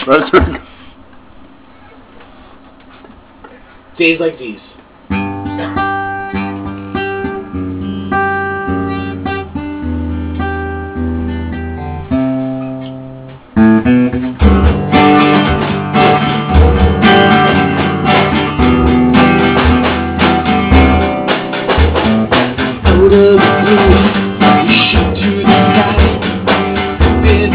That's right. Days like these. Out of the blue, you shoot to the sky. Been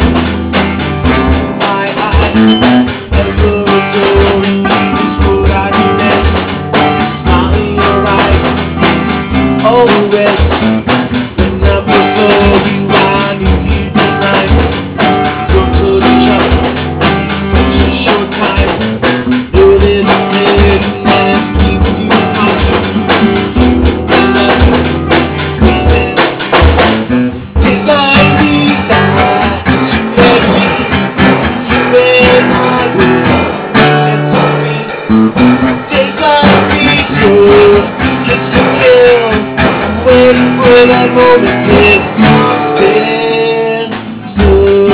my eye. Ever adore you is what I do next. Smile in your eyes, all the rest. When I first saw you, I knew you'd be mine. Your close touch, such a short time. Know there's a feeling that keeps you mine. I love you, crazy. Days like these that you and me, you and I were meant to be. Days like these, you're kiss to kill. I'm waiting for that moment just to stand still.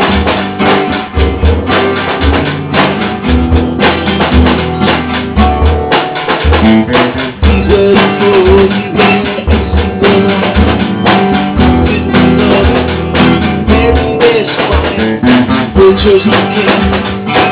These words for you every single line. Couldn't love you any less fine. We'll choose to kiss.